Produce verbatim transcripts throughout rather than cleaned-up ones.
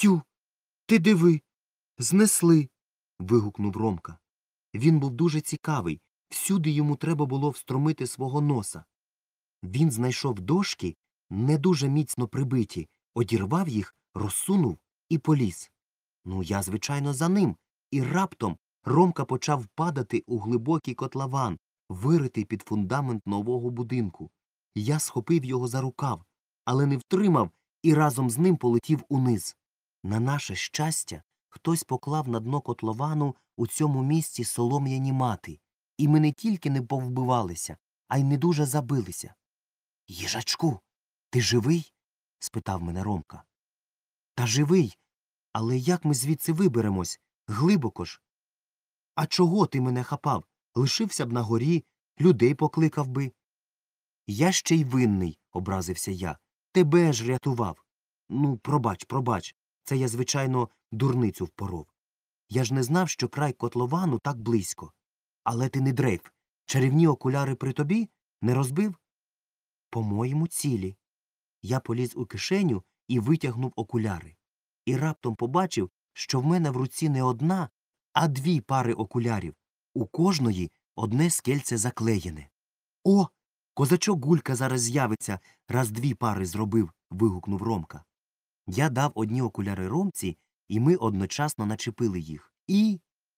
Тю, ти диви, знесли. Вигукнув Ромка. Він був дуже цікавий, всюди йому треба було встромити свого носа. Він знайшов дошки, не дуже міцно прибиті, одірвав їх, розсунув і поліз. Ну, я, звичайно, за ним. І раптом Ромка почав падати у глибокий котлован, виритий під фундамент нового будинку. Я схопив його за рукав, але не втримав і разом з ним полетів униз. На наше щастя, хтось поклав на дно котловану у цьому місці солом'яні мати, і ми не тільки не повбивалися, а й не дуже забилися. — Їжачку, ти живий? — спитав мене Ромка. — Та живий. Але як ми звідси виберемось? Глибоко ж. — А чого ти мене хапав? Лишився б на горі, людей покликав би. — Я ще й винний, — образився я. Тебе ж рятував. Ну, пробач, пробач. Це я, звичайно, дурницю впоров. Я ж не знав, що край котловану так близько. Але ти не дрейф. Чарівні окуляри при тобі? Не розбив? По-моєму, цілі. Я поліз у кишеню і витягнув окуляри. І раптом побачив, що в мене в руці не одна, а дві пари окулярів. У кожної одне скельце заклеєне. — О, козачок Гулька зараз з'явиться, раз дві пари зробив, — вигукнув Ромка. Я дав одні окуляри Ромці, і ми одночасно начепили їх. І...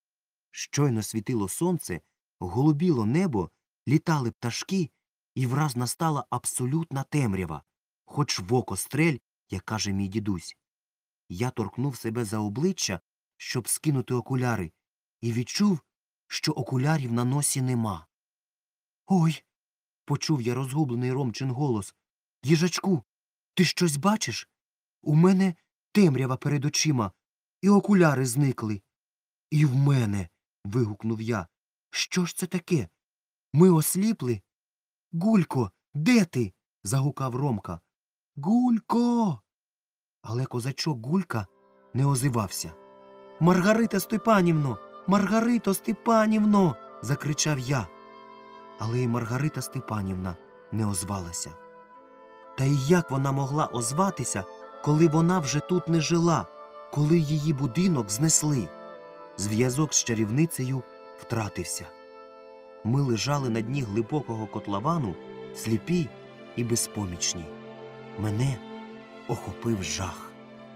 Щойно світило сонце, голубіло небо, літали пташки, і враз настала абсолютна темрява, хоч в око стрель, як каже мій дідусь. Я торкнув себе за обличчя, щоб скинути окуляри, і відчув, що окулярів на носі нема. — Ой! — почув я розгублений Ромчин голос. — Їжачку, ти щось бачиш? У мене темрява перед очима, і окуляри зникли. — І в мене! — вигукнув я. — Що ж це таке? Ми осліпли? — Гулько, де ти? — загукав Ромка. — Гулько! Але козачок Гулька не озивався. — Маргарита Степанівно! Маргарито Степанівно! — закричав я. Але й Маргарита Степанівна не озвалася. Та й як вона могла озватися, коли вона вже тут не жила, коли її будинок знесли? Зв'язок з чарівницею втратився. Ми лежали на дні глибокого котловану, сліпі і безпомічні. Мене охопив жах.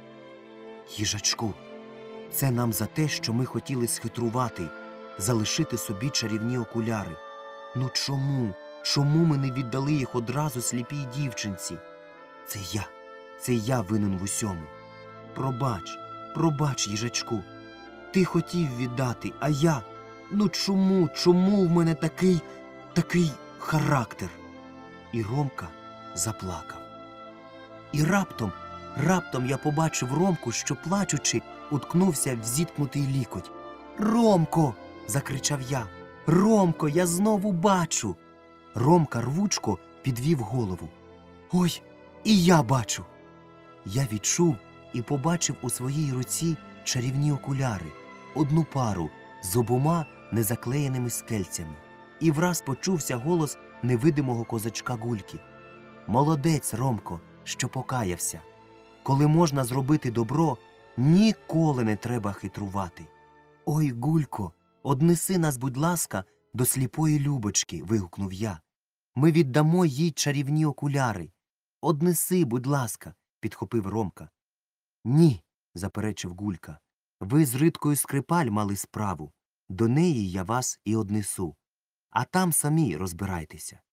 Їжачку, це нам за те, що ми хотіли схитрувати, залишити собі чарівні окуляри. Ну чому, чому ми не віддали їх одразу сліпій дівчинці? Це я, це я винен в усьому. Пробач, пробач, їжачку. Ти хотів віддати, а я... Ну чому, чому в мене такий, такий характер? І Ромка заплакав. І раптом, раптом я побачив Ромку, що, плачучи, уткнувся в зіткнутий лікоть. «Ромко!» – закричав я. «Ромко, я знову бачу!» Ромка рвучко підвів голову. «Ой, і я бачу!» Я відчув і побачив у своїй руці чарівні окуляри, одну пару з обома незаклеєними скельцями. І враз почувся голос невидимого козачка Гульки. «Молодець, Ромко, що покаявся. Коли можна зробити добро, ніколи не треба хитрувати. Ой, Гулько, однеси нас, будь ласка, до сліпої Любочки», – вигукнув я. «Ми віддамо їй чарівні окуляри. Однеси, будь ласка», – підхопив Ромка. «Ні», – заперечив Гулька. «Ви з Риткою Скрипаль мали справу. До неї я вас і однесу. А там самі розбирайтеся».